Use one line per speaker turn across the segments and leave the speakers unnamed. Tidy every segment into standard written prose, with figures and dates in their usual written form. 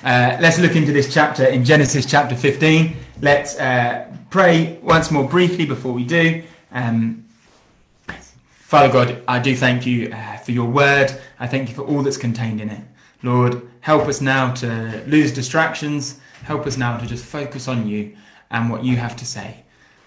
Let's look into this chapter in Genesis chapter 15. Let's pray once more briefly before we do. Father God, I do thank you for your word. I thank you for all that's contained in it. Lord, help us now to lose distractions. Help us now to just focus on you and what you have to say.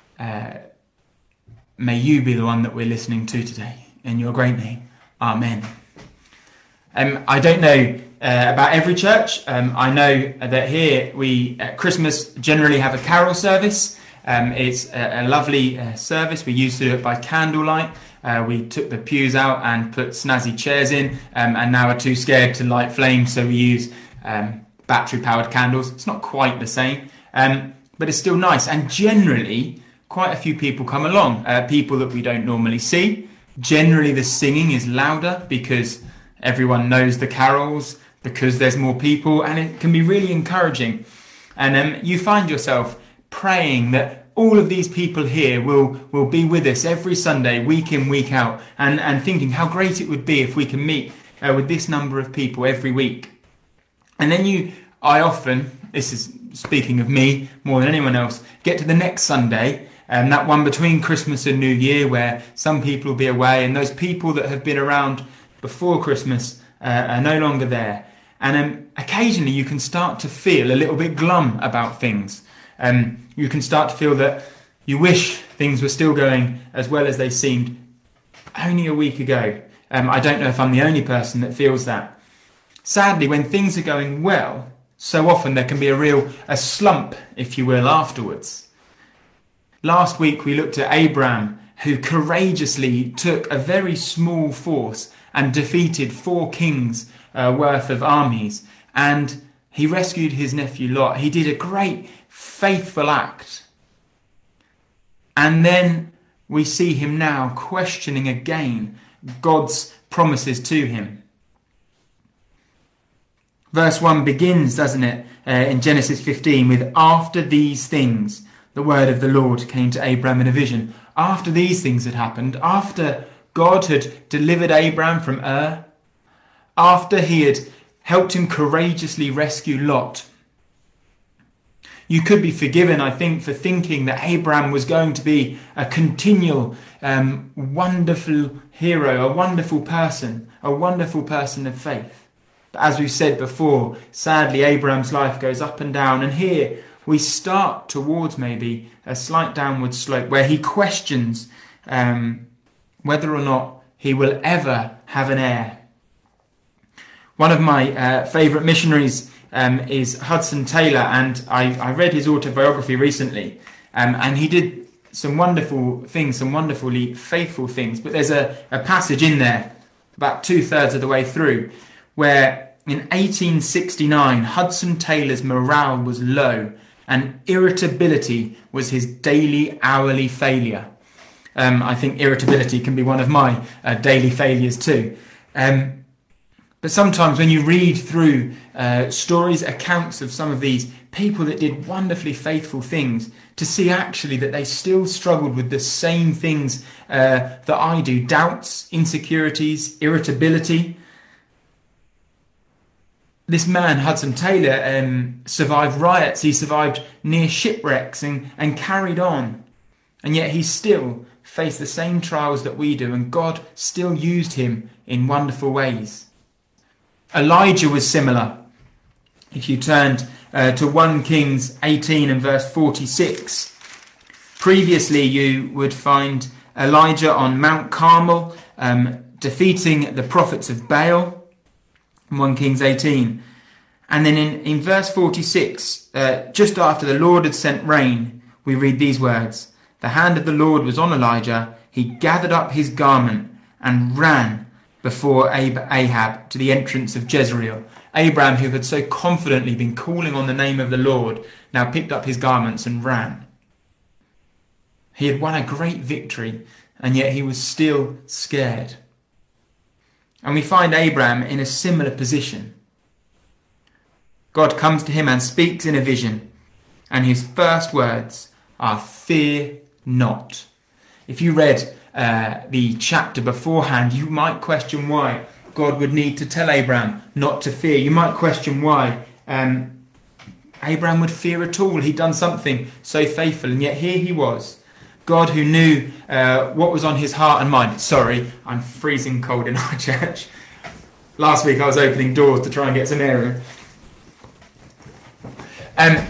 May you be the one that we're listening to today. In your great name, amen. I don't know about every church. I know that here we at Christmas generally have a carol service. It's a lovely service. We used to do it by candlelight. We took the pews out and put snazzy chairs in, and now are too scared to light flames, so we use battery-powered candles. It's not quite the same, but it's still nice. And generally, quite a few people come along, people that we don't normally see. Generally, the singing is louder because everyone knows the carols, because there's more people, and it can be really encouraging. And you find yourself praying that all of these people here will be with us every Sunday, week in, week out, and thinking how great it would be if we can meet with this number of people every week. And then I often, this is speaking of me more than anyone else, get to the next Sunday, that one between Christmas and New Year, where some people will be away, and those people that have been around before Christmas are no longer there. And occasionally you can start to feel a little bit glum about things. You can start to feel that you wish things were still going as well as they seemed only a week ago. I don't know if I'm the only person that feels that. Sadly, when things are going well, so often there can be a slump, if you will, afterwards. Last week we looked at Abraham, who courageously took a very small force and defeated 4 kings worth of armies, and he rescued his nephew Lot. He did a great faithful act. And then we see him now questioning again God's promises to him. Verse 1 begins, doesn't it, in Genesis 15 with, after these things, the word of the Lord came to Abraham in a vision. After these things had happened, after God had delivered Abraham from Ur, after he had helped him courageously rescue Lot, you could be forgiven, I think, for thinking that Abraham was going to be a continual, wonderful hero, a wonderful person of faith. But as we've said before, sadly, Abraham's life goes up and down. And here we start towards maybe a slight downward slope where he questions whether or not he will ever have an heir. One of my favourite missionaries is Hudson Taylor, and I read his autobiography recently, and he did some wonderful things, some wonderfully faithful things, but there's a passage in there, about 2/3 of the way through, where in 1869 Hudson Taylor's morale was low, and irritability was his daily, hourly failure. I think irritability can be one of my daily failures too. But sometimes when you read through stories, accounts of some of these people that did wonderfully faithful things, to see actually that they still struggled with the same things that I do, doubts, insecurities, irritability. This man, Hudson Taylor, survived riots, he survived near shipwrecks and carried on. And yet he still faced the same trials that we do, and God still used him in wonderful ways. Elijah was similar. If you turned to 1 Kings 18 and verse 46, previously you would find Elijah on Mount Carmel defeating the prophets of Baal, 1 Kings 18. And then in verse 46, just after the Lord had sent rain, we read these words, "The hand of the Lord was on Elijah. He gathered up his garment and ran before Ahab to the entrance of Jezreel." Abraham, who had so confidently been calling on the name of the Lord, now picked up his garments and ran. He had won a great victory, and yet he was still scared. And we find Abraham in a similar position. God comes to him and speaks in a vision, and his first words are, "Fear not." If you read the chapter beforehand, you might question why God would need to tell Abraham not to fear. You might question why Abraham would fear at all. He'd done something so faithful, and yet here he was. God who knew what was on his heart and mind. Sorry, I'm freezing cold in our church. Last week I was opening doors to try and get some air in.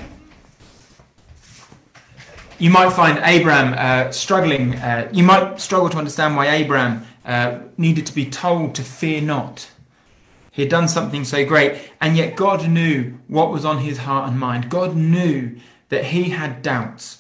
You might find Abraham struggling. You might struggle to understand why Abraham needed to be told to fear not. He had done something so great, and yet God knew what was on his heart and mind. God knew that he had doubts.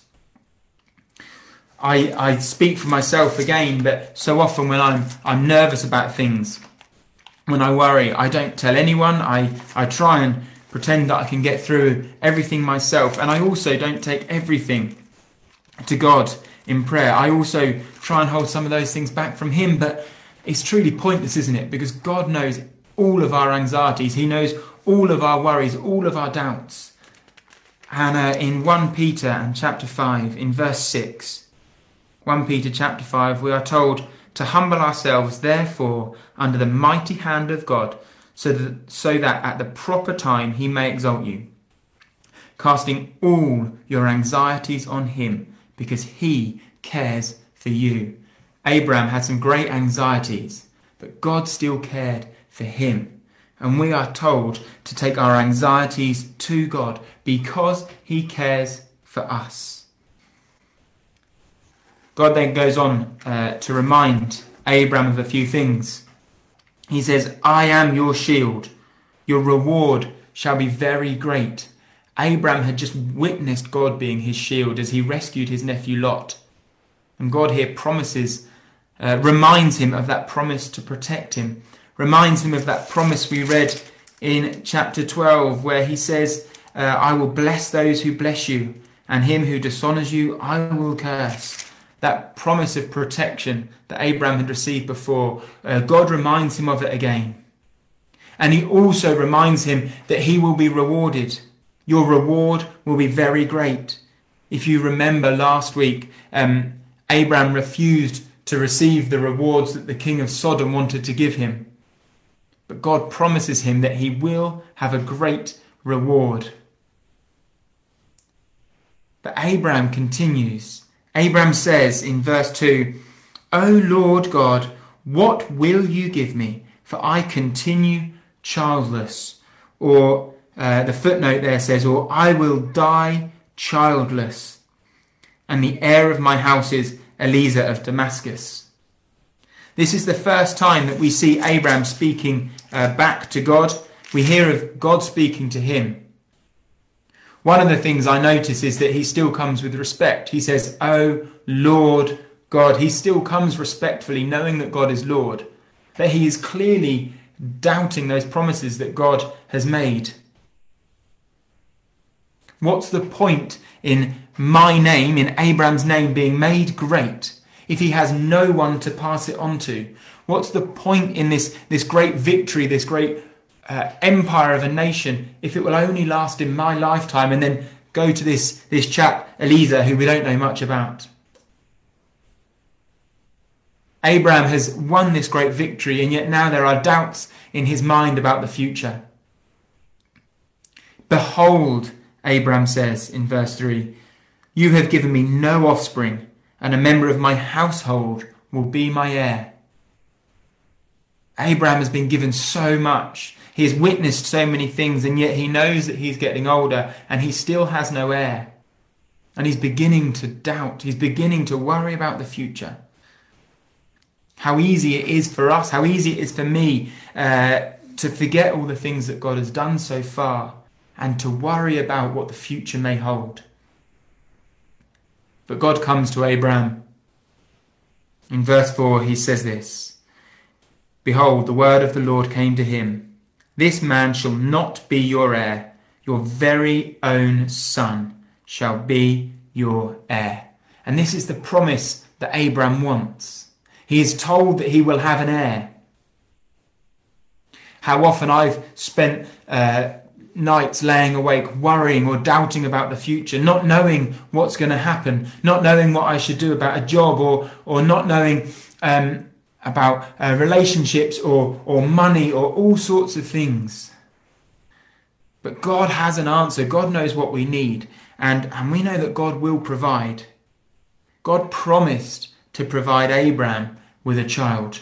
I speak for myself again, but so often when I'm nervous about things, when I worry, I don't tell anyone. I try and pretend that I can get through everything myself, and I also don't take everything to God in prayer. I also try and hold some of those things back from him, but it's truly pointless, isn't it? Because God knows all of our anxieties. He knows all of our worries, all of our doubts. And in 1 Peter and chapter 5, in verse 6, 1 Peter chapter 5, we are told to humble ourselves, therefore, under the mighty hand of God, so that at the proper time he may exalt you, casting all your anxieties on him, because he cares for you. Abraham had some great anxieties, but God still cared for him. And we are told to take our anxieties to God because he cares for us. God then goes on to remind Abraham of a few things. He says, I am your shield. Your reward shall be very great. Abraham had just witnessed God being his shield as he rescued his nephew Lot. And God here reminds him of that promise to protect him. Reminds him of that promise we read in chapter 12, where he says, I will bless those who bless you, and him who dishonors you I will curse. That promise of protection that Abraham had received before, God reminds him of it again. And he also reminds him that he will be rewarded. Your reward will be very great. If you remember last week, Abraham refused to receive the rewards that the king of Sodom wanted to give him. But God promises him that he will have a great reward. But Abraham continues. Abraham says in verse 2, O Lord God, what will you give me? For I continue childless. Or the footnote there says, or I will die childless. And the heir of my house is Eliezer of Damascus. This is the first time that we see Abraham speaking back to God. We hear of God speaking to him. One of the things I notice is that he still comes with respect. He says, "Oh Lord God." He still comes respectfully, knowing that God is Lord. But he is clearly doubting those promises that God has made. What's the point in my name, in Abraham's name, being made great if he has no one to pass it on to? What's the point in this great victory, this great empire of a nation, if it will only last in my lifetime and then go to this chap, Eliezer, who we don't know much about? Abraham has won this great victory, and yet now there are doubts in his mind about the future. Behold, Abraham says in verse 3, you have given me no offspring, and a member of my household will be my heir. Abraham has been given so much. He has witnessed so many things, and yet he knows that he's getting older and he still has no heir. And he's beginning to doubt. He's beginning to worry about the future. How easy it is for us, how easy it is for me to forget all the things that God has done so far and to worry about what the future may hold. But God comes to Abraham. In verse 4 he says this, behold, the word of the Lord came to him. This man shall not be your heir. Your very own son shall be your heir. And this is the promise that Abraham wants. He is told that he will have an heir. How often I've spent nights laying awake worrying or doubting about the future, not knowing what's going to happen, not knowing what I should do about a job, or not knowing about relationships or money or all sorts of things. But God has an answer. God knows what we need. And we know that God will provide. God promised to provide Abraham with a child.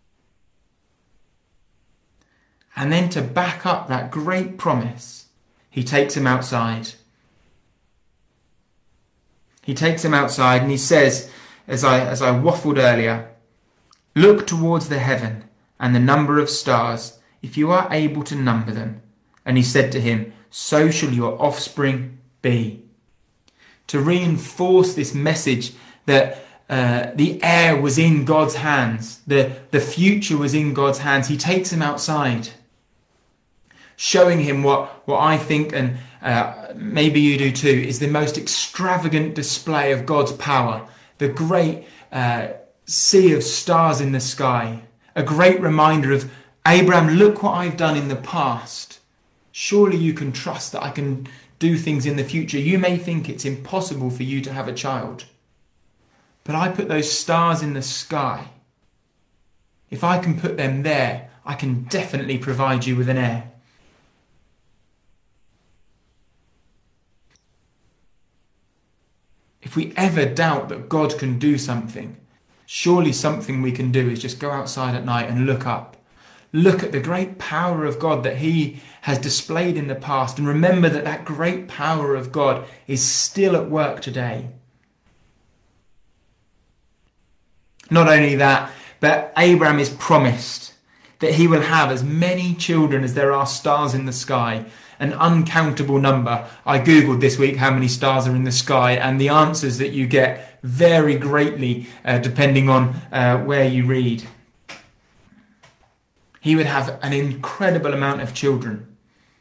And then to back up that great promise, he takes him outside. He takes him outside and he says, as I waffled earlier, "Look towards the heaven and the number of stars, if you are able to number them." And he said to him, "So shall your offspring be." To reinforce this message that the heir was in God's hands, the future was in God's hands, he takes him outside, showing him what I think, and maybe you do too, is the most extravagant display of God's power. The great sea of stars in the sky. A great reminder of, Abraham, look what I've done in the past. Surely you can trust that I can do things in the future. You may think it's impossible for you to have a child, but I put those stars in the sky. If I can put them there, I can definitely provide you with an heir. If we ever doubt that God can do something, surely something we can do is just go outside at night and look up. Look at the great power of God that he has displayed in the past, and remember that that great power of God is still at work today. Not only that, but Abraham is promised that he will have as many children as there are stars in the sky, an uncountable number. I googled this week how many stars are in the sky, and the answers that you get vary greatly depending on where you read. He would have an incredible amount of children.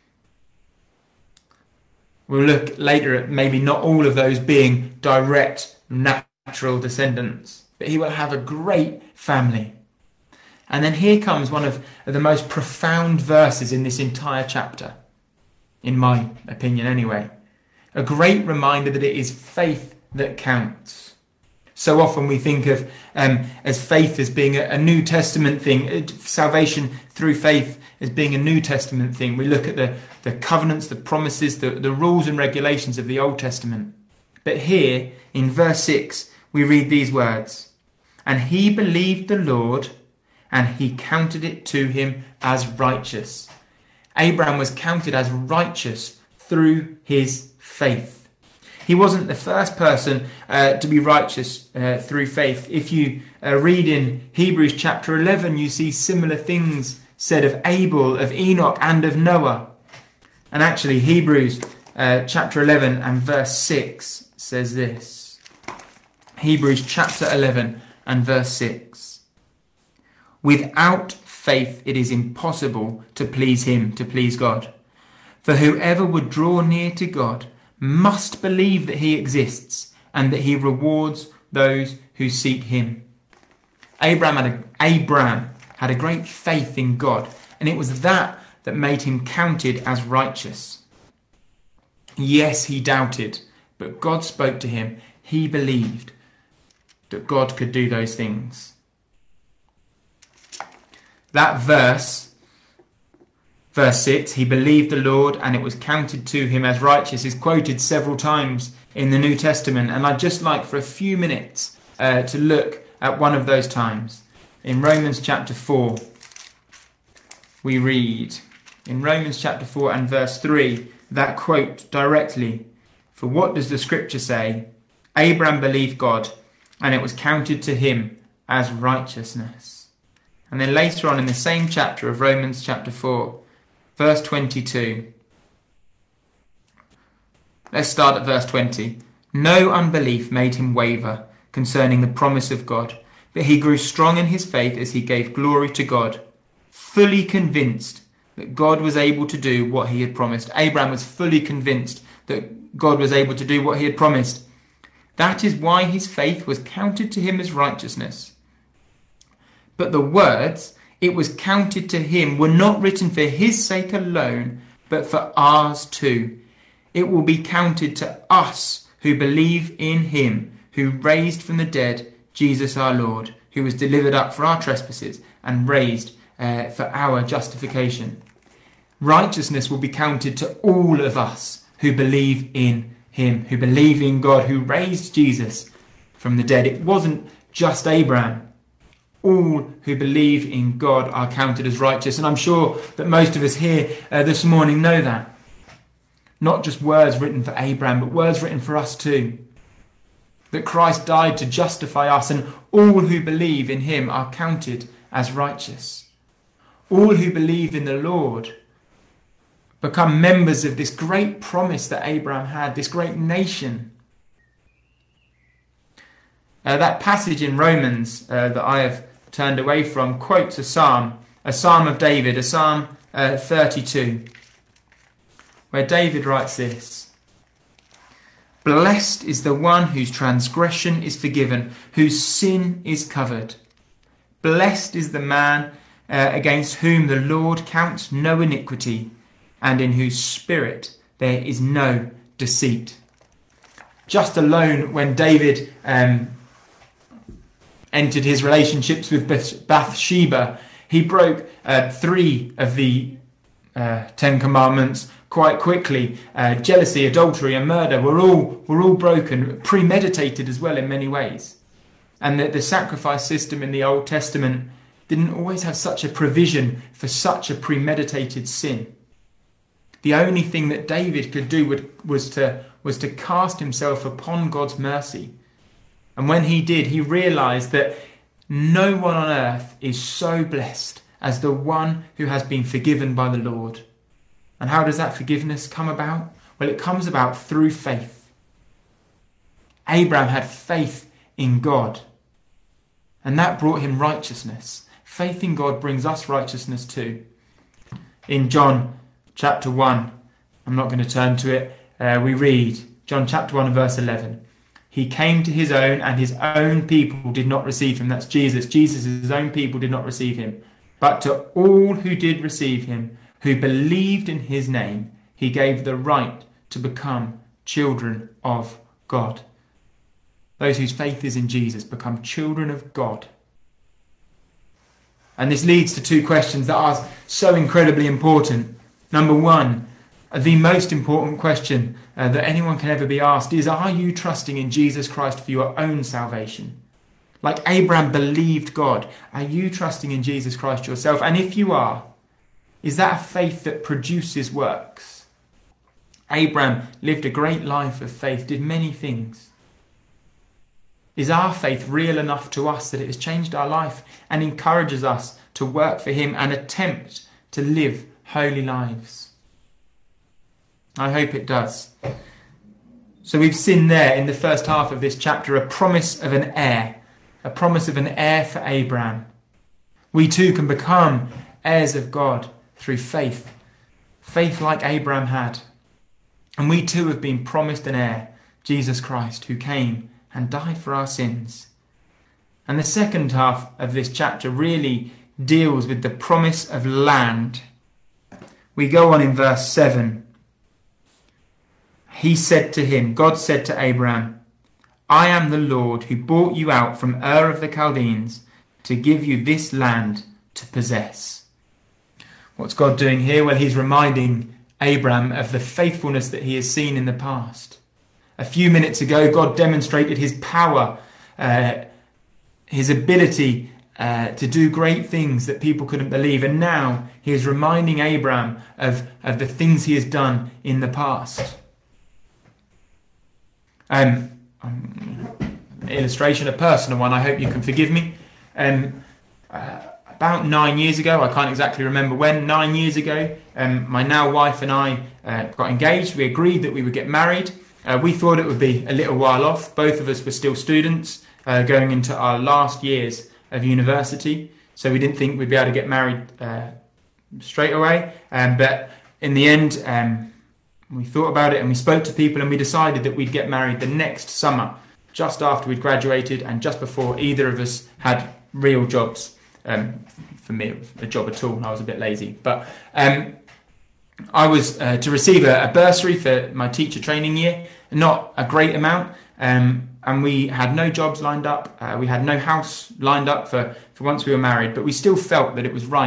We'll look later at maybe not all of those being direct natural descendants, but he will have a great family. And then here comes one of the most profound verses in this entire chapter, in my opinion anyway. A great reminder that it is faith that counts. So often we think of as faith as being a New Testament thing, salvation through faith as being a New Testament thing. We look at the covenants, the promises, the rules and regulations of the Old Testament. But here, in verse 6, we read these words, "And he believed the Lord, and he counted it to him as righteous." Abraham was counted as righteous through his faith. He wasn't the first person to be righteous through faith. If you read in Hebrews chapter 11, you see similar things said of Abel, of Enoch, and of Noah. And actually, Hebrews chapter 11 and verse 6 says this. Hebrews chapter 11 and verse 6. "Without faith it is impossible to please him," to please God. "For whoever would draw near to God must believe that he exists and that he rewards those who seek him." Abraham had a great faith in God, and it was that made him counted as righteous. Yes, he doubted, but God spoke to him. He believed that God could do those things. That verse 6, "He believed the Lord and it was counted to him as righteous," is quoted several times in the New Testament. And I'd just like for a few minutes to look at one of those times. In Romans chapter 4, we read, in Romans chapter 4 and verse 3, that quote directly. "For what does the scripture say? Abraham believed God and it was counted to him as righteousness." And then later on in the same chapter of Romans chapter 4, verse 22. Let's start at verse 20. "No unbelief made him waver concerning the promise of God, but he grew strong in his faith as he gave glory to God, fully convinced that God was able to do what he had promised." Abraham was fully convinced that God was able to do what he had promised. "That is why his faith was counted to him as righteousness. But the words, 'it was counted to him,' were not written for his sake alone, but for ours too. It will be counted to us who believe in him who raised from the dead Jesus our Lord, who was delivered up for our trespasses and raised for our justification." righteousness will be counted to all of us who believe in him, who believe in God, who raised Jesus from the dead. It wasn't just Abraham. All who believe in God are counted as righteous. And I'm sure that most of us here this morning know that. Not just words written for Abraham, but words written for us too. That Christ died to justify us, and all who believe in him are counted as righteous. All who believe in the Lord become members of this great promise that Abraham had, this great nation. That passage in Romans that I have turned away from quotes a psalm of David, a Psalm 32, where David writes this: "Blessed is the one whose transgression is forgiven, whose sin is covered. Blessed is the man against whom the Lord counts no iniquity, and in whose spirit there is no deceit." Just alone when David entered his relationships with Bathsheba, he broke 3 of the 10 commandments quite quickly. Jealousy, adultery and murder were all broken, premeditated as well in many ways. And that the sacrifice system in the Old Testament didn't always have such a provision for such a premeditated sin. The only thing that David could do was to cast himself upon God's mercy. And when he did, he realized that no one on earth is so blessed as the one who has been forgiven by the Lord. And how does that forgiveness come about? Well, it comes about through faith. Abraham had faith in God, and that brought him righteousness. Faith in God brings us righteousness too. In John chapter 1, I'm not going to turn to it, we read John chapter 1 and verse 11. "He came to his own, and his own people did not receive him." That's Jesus. Jesus' own people did not receive him. "But to all who did receive him, who believed in his name, he gave the right to become children of God." Those whose faith is in Jesus become children of God. And this leads to 2 questions that are so incredibly important. Number 1, the most important question that anyone can ever be asked is, are you trusting in Jesus Christ for your own salvation? Like Abraham believed God, are you trusting in Jesus Christ yourself? And if you are, is that a faith that produces works? Abraham lived a great life of faith, did many things. Is our faith real enough to us that it has changed our life and encourages us to work for him and attempt to live holy lives? I hope it does. So we've seen there in the first half of this chapter a promise of an heir for Abraham. We too can become heirs of God through faith like Abraham had. And we too have been promised an heir, Jesus Christ, who came and died for our sins. And the second half of this chapter really deals with the promise of land. We go on in verse 7. He said to him, God said to Abraham, "I am the Lord who brought you out from Ur of the Chaldeans to give you this land to possess." What's God doing here? Well, he's reminding Abraham of the faithfulness that he has seen in the past. A few minutes ago, God demonstrated his power, his ability to do great things that people couldn't believe. And now he is reminding Abraham of the things he has done in the past. An illustration, a personal one, I hope you can forgive me. About 9 years ago, I can't exactly remember when, 9 years ago, my now wife and I got engaged. We agreed that we would get married. We thought it would be a little while off. Both of us were still students going into our last years of university. So we didn't think we'd be able to get married straight away. But in the end, we thought about it and we spoke to people and we decided that we'd get married the next summer, just after we'd graduated and just before either of us had real jobs. For me, it was a job at all, and I was a bit lazy. But I was to receive a bursary for my teacher training year, not a great amount, and we had no jobs lined up. We had no house lined up for once we were married, but we still felt that it was right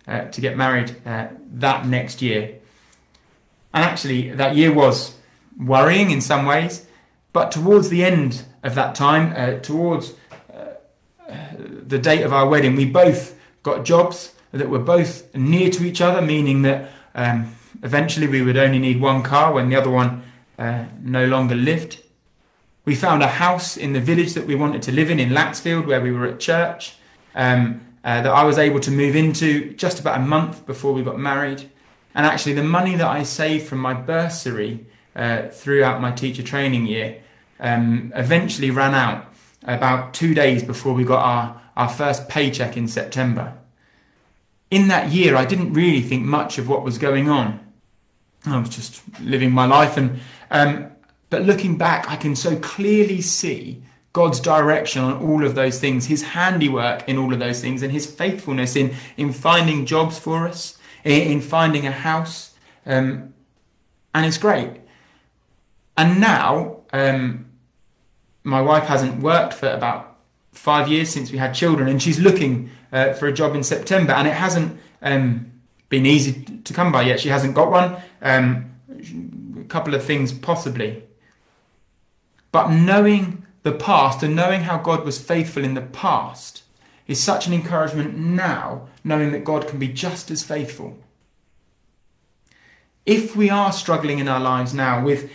to get married that next year. And actually, that year was worrying in some ways, but towards the end of that time, towards the date of our wedding, we both got jobs that were both near to each other, meaning that eventually we would only need one car when the other one no longer lived. We found a house in the village that we wanted to live in Latsfield, where we were at church, that I was able to move into just about a month before we got married. And actually the money that I saved from my bursary throughout my teacher training year eventually ran out about 2 days before we got our first paycheck in September. In that year, I didn't really think much of what was going on. I was just living my life, but looking back, I can so clearly see God's direction on all of those things, his handiwork in all of those things, and his faithfulness in finding jobs for us, in finding a house, and it's great. And now, my wife hasn't worked for about 5 years since we had children, and she's looking for a job in September, and it hasn't been easy to come by yet. She hasn't got one, a couple of things possibly. But knowing the past and knowing how God was faithful in the past is such an encouragement now, knowing that God can be just as faithful. If we are struggling in our lives now with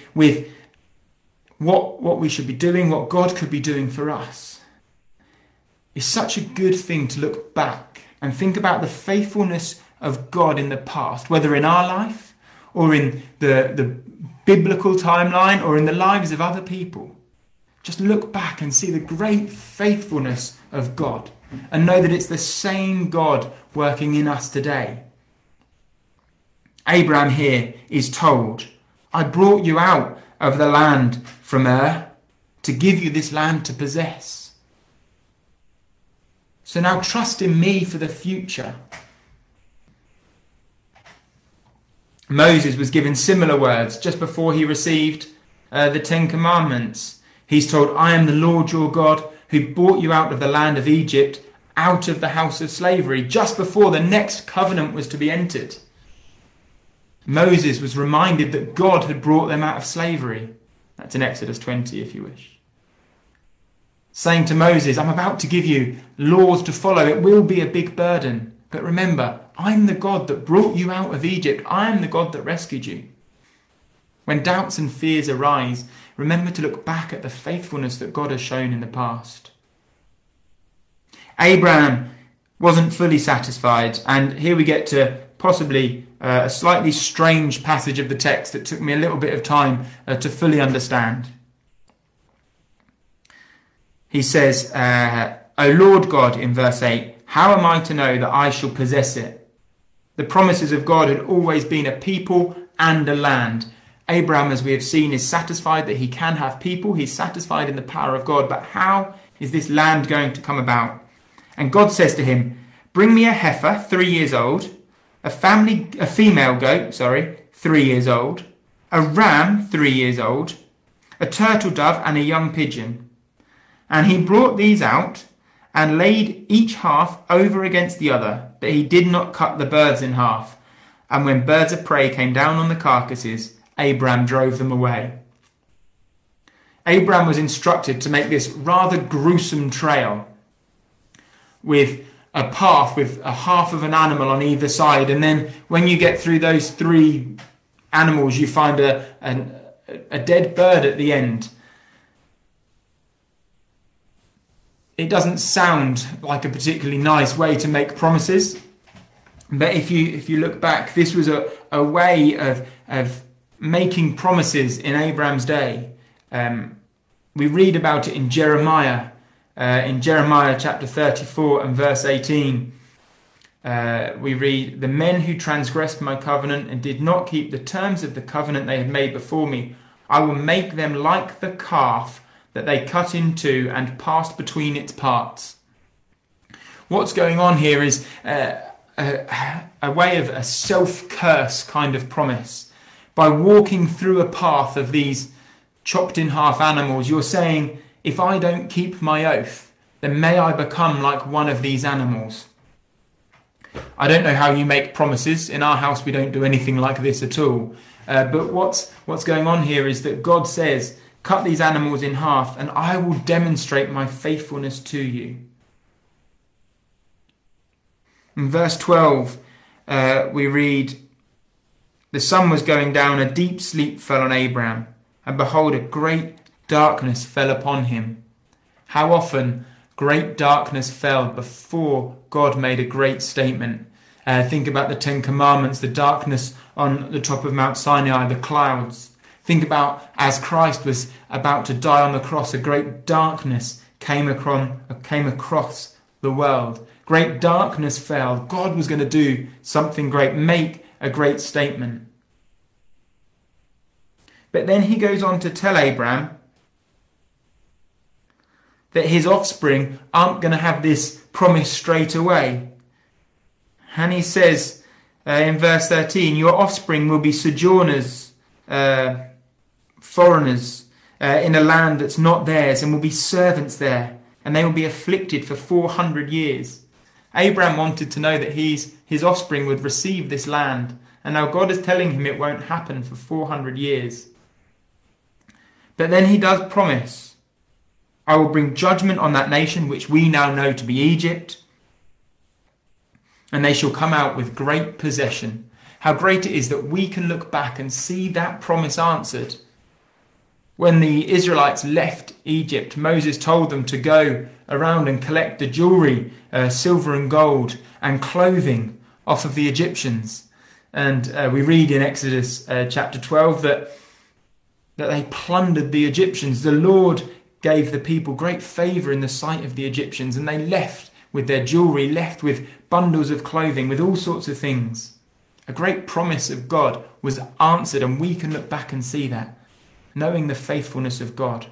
what we should be doing, what God could be doing for us, it's such a good thing to look back and think about the faithfulness of God in the past, whether in our life or in the biblical timeline or in the lives of other people. Just look back and see the great faithfulness of God and know that it's the same God working in us today. Abraham here is told, I brought you out of the land from Ur to give you this land to possess. So now trust in me for the future. Moses was given similar words just before he received the Ten Commandments. He's told, I am the Lord your God who brought you out of the land of Egypt, out of the house of slavery, just before the next covenant was to be entered. Moses was reminded that God had brought them out of slavery. That's in Exodus 20, if you wish. Saying to Moses, I'm about to give you laws to follow. It will be a big burden. But remember, I'm the God that brought you out of Egypt. I am the God that rescued you. When doubts and fears arise, remember to look back at the faithfulness that God has shown in the past. Abraham wasn't fully satisfied, and here we get to possibly a slightly strange passage of the text that took me a little bit of time to fully understand. He says, O Lord God, in verse 8, how am I to know that I shall possess it? The promises of God had always been a people and a land. Abraham, as we have seen, is satisfied that he can have people. He's satisfied in the power of God. But how is this land going to come about? And God says to him, bring me a heifer, 3 years old, a female goat, 3 years old, a ram, 3 years old, a turtle dove, and a young pigeon. And he brought these out and laid each half over against the other, but he did not cut the birds in half. And when birds of prey came down on the carcasses, Abraham drove them away. Abraham was instructed to make this rather gruesome trail with a path with a half of an animal on either side, and then when you get through those 3 animals you find a dead bird at the end. It doesn't sound like a particularly nice way to make promises, but if you look back, this was a way of making promises in Abraham's day. We read about it in Jeremiah chapter 34 and verse 18. We read, the men who transgressed my covenant and did not keep the terms of the covenant they had made before me, I will make them like the calf that they cut in two and passed between its parts. What's going on here is a way of a self-curse kind of promise. By walking through a path of these chopped in half animals, you're saying, if I don't keep my oath, then may I become like one of these animals. I don't know how you make promises. In our house, we don't do anything like this at all. But what's going on here is that God says, cut these animals in half and I will demonstrate my faithfulness to you. In verse 12, we read, the sun was going down, a deep sleep fell on Abraham, and behold, a great darkness fell upon him. How often great darkness fell before God made a great statement. Think about the Ten Commandments, the darkness on the top of Mount Sinai, the clouds. Think about as Christ was about to die on the cross, a great darkness came across the world. Great darkness fell. God was going to do something great, make a great statement. But then he goes on to tell Abraham that his offspring aren't going to have this promise straight away. And he says in verse 13, your offspring will be sojourners, foreigners in a land that's not theirs, and will be servants there, and they will be afflicted for 400 years. Abraham wanted to know that his offspring would receive this land, and now God is telling him it won't happen for 400 years. But then he does promise, I will bring judgment on that nation which we now know to be Egypt, and they shall come out with great possession. How great it is that we can look back and see that promise answered. When the Israelites left Egypt, Moses told them to go around and collect the jewelry, silver and gold, and clothing off of the Egyptians. And we read in Exodus chapter 12 that they plundered the Egyptians. The Lord gave the people great favour in the sight of the Egyptians, and they left with their jewelry, left with bundles of clothing, with all sorts of things. A great promise of God was answered, and we can look back and see that, knowing the faithfulness of God.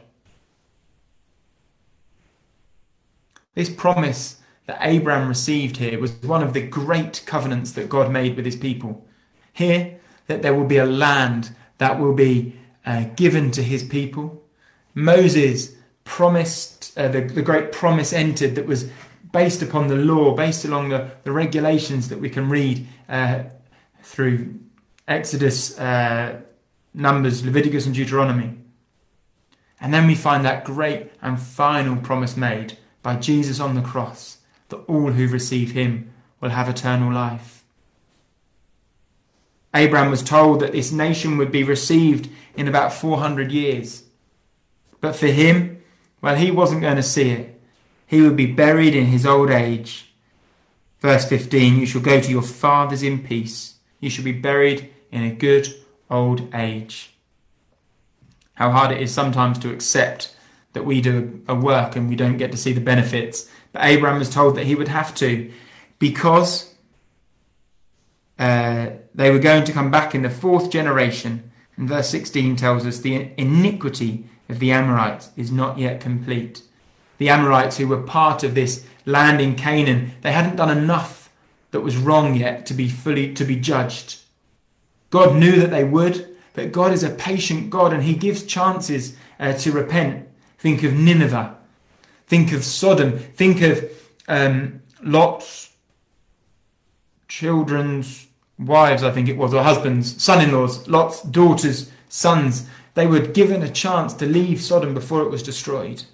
This promise that Abraham received here was one of the great covenants that God made with his people. Here, that there will be a land that will be given to his people. Moses promised, the great promise entered that was based upon the law, based along the regulations that we can read through Exodus, Numbers, Leviticus and Deuteronomy. And then we find that great and final promise made by Jesus on the cross, that all who receive him will have eternal life. Abraham was told that this nation would be received in about 400 years. But for him, well, he wasn't going to see it. He would be buried in his old age. Verse 15, you shall go to your fathers in peace. You shall be buried in a good old age. How hard it is sometimes to accept that we do a work and we don't get to see the benefits. But Abraham was told that he would have to, because they were going to come back in the fourth generation. And verse 16 tells us the iniquity of the Amorites is not yet complete. The Amorites, who were part of this land in Canaan, they hadn't done enough that was wrong yet to be judged. God knew that they would, but God is a patient God, and he gives chances to repent. Think of Nineveh. Think of Sodom. Think of Lot's children's wives, I think it was, or husbands, son-in-laws, Lot's daughters, sons. They were given a chance to leave Sodom before it was destroyed.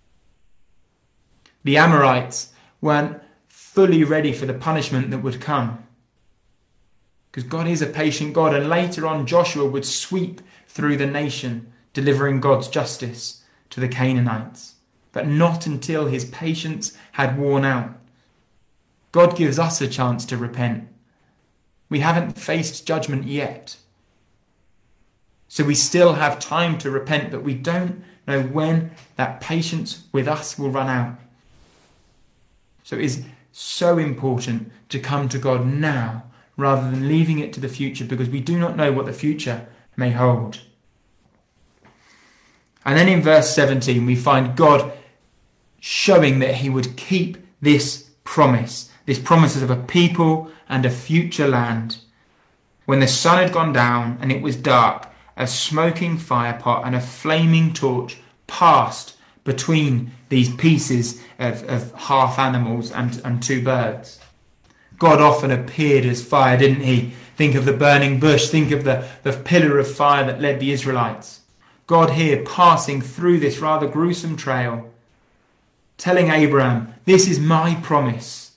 The Amorites weren't fully ready for the punishment that would come, because God is a patient God, and later on Joshua would sweep through the nation, delivering God's justice to the Canaanites, but not until his patience had worn out. God gives us a chance to repent. We haven't faced judgment yet, so we still have time to repent, but we don't know when that patience with us will run out. So it is so important to come to God now rather than leaving it to the future, because we do not know what the future may hold. And then in verse 17 we find God showing that he would keep this promise of a people and a future land. When the sun had gone down and it was dark, a smoking firepot and a flaming torch passed between these pieces of half animals and two birds. God often appeared as fire, didn't he? Think of the burning bush. Think of the pillar of fire that led the Israelites. God here passing through this rather gruesome trail, telling Abraham, this is my promise,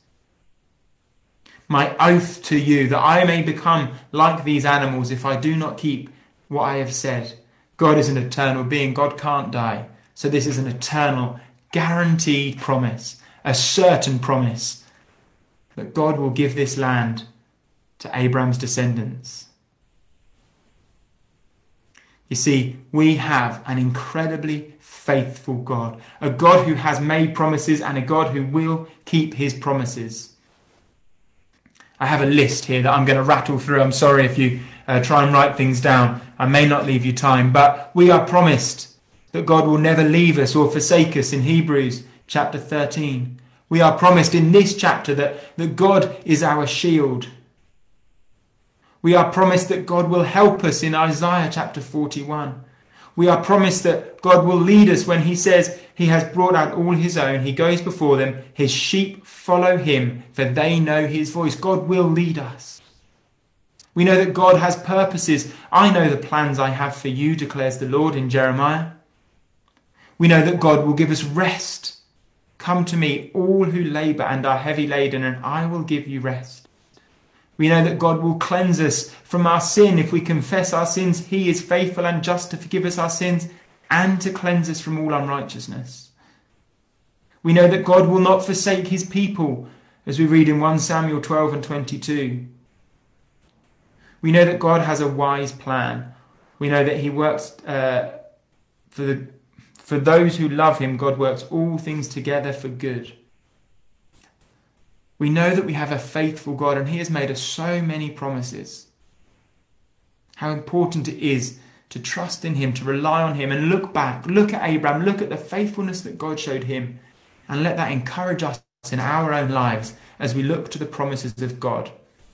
my oath to you, that I may become like these animals if I do not keep what I have said. God is an eternal being. God can't die. So this is an eternal, guaranteed promise, a certain promise that God will give this land to Abraham's descendants. You see, we have an incredibly faithful God, a God who has made promises and a God who will keep his promises. I have a list here that I'm going to rattle through. I'm sorry if you try and write things down. I may not leave you time, but we are promised that God will never leave us or forsake us in Hebrews chapter 13. We are promised in this chapter that God is our shield. We are promised that God will help us in Isaiah chapter 41. We are promised that God will lead us when he says he has brought out all his own. He goes before them. His sheep follow him, for they know his voice. God will lead us. We know that God has purposes. I know the plans I have for you, declares the Lord in Jeremiah. We know that God will give us rest. Come to me, all who labour and are heavy laden, and I will give you rest. We know that God will cleanse us from our sin. If we confess our sins, he is faithful and just to forgive us our sins and to cleanse us from all unrighteousness. We know that God will not forsake his people, as we read in 1 Samuel 12 and 22. We know that God has a wise plan. We know that he works for those who love him. God works all things together for good. We know that we have a faithful God and he has made us so many promises. How important it is to trust in him, to rely on him and look back, look at Abraham, look at the faithfulness that God showed him and let that encourage us in our own lives as we look to the promises of God.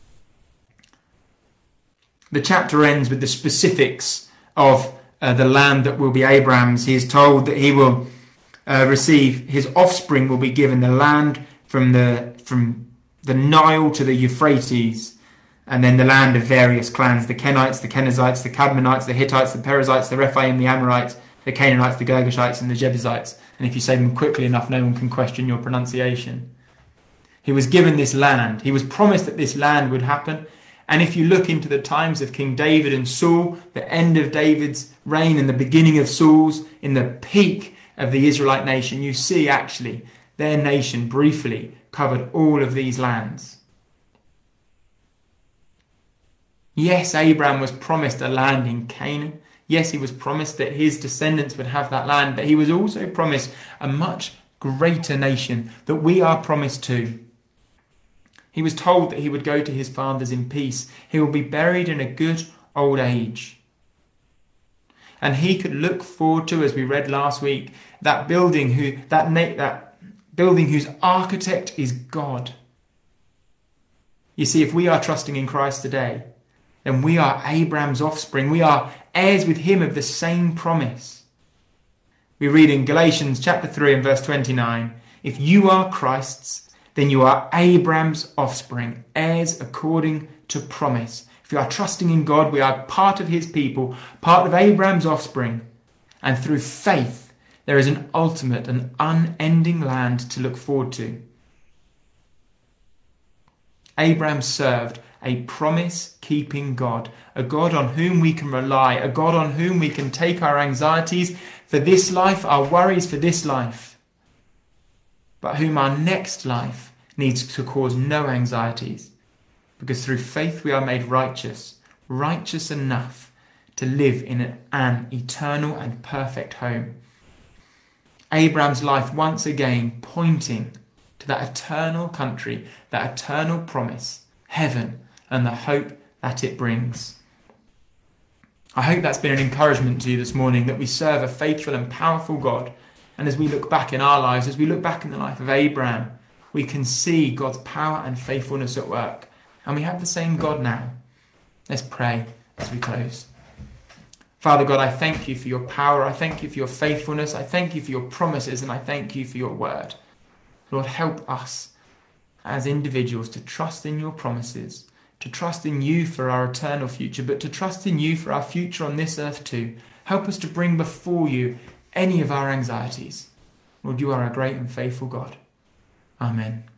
The chapter ends with the specifics of the land that will be Abraham's. He is told that he will receive, his offspring will be given the land from the Nile to the Euphrates, and then the land of various clans, the Kenites, the Kenizzites, the Cadmonites, the Hittites, the Perizzites, the Rephaim, the Amorites, the Canaanites, the Girgashites, and the Jebusites. And if you say them quickly enough, no one can question your pronunciation. He was given this land. He was promised that this land would happen. And if you look into the times of King David and Saul, the end of David's reign and the beginning of Saul's, in the peak of the Israelite nation, you see actually their nation briefly covered all of these lands. Yes, Abraham was promised a land in Canaan. Yes, he was promised that his descendants would have that land, but he was also promised a much greater nation that we are promised to. He was told that he would go to his fathers in peace. He will be buried in a good old age. And he could look forward to, as we read last week, that building whose architect is God. You see, if we are trusting in Christ today, then we are Abraham's offspring. We are heirs with him of the same promise. We read in Galatians chapter 3 and verse 29, if you are Christ's, then you are Abraham's offspring, heirs according to promise. If you are trusting in God, we are part of his people, part of Abraham's offspring. And through faith, there is an ultimate and unending land to look forward to. Abraham served a promise-keeping God, a God on whom we can rely, a God on whom we can take our anxieties for this life, our worries for this life, but whom our next life needs to cause no anxieties, because through faith we are made righteous, righteous enough to live in an eternal and perfect home. Abraham's life once again pointing to that eternal country, that eternal promise, heaven, and the hope that it brings. I hope that's been an encouragement to you this morning, that we serve a faithful and powerful God. And as we look back in our lives, as we look back in the life of Abraham, we can see God's power and faithfulness at work. And we have the same God now. Let's pray as we close. Father God, I thank you for your power. I thank you for your faithfulness. I thank you for your promises, and I thank you for your word. Lord, help us as individuals to trust in your promises, to trust in you for our eternal future, but to trust in you for our future on this earth too. Help us to bring before you any of our anxieties. Lord, you are a great and faithful God. Amen.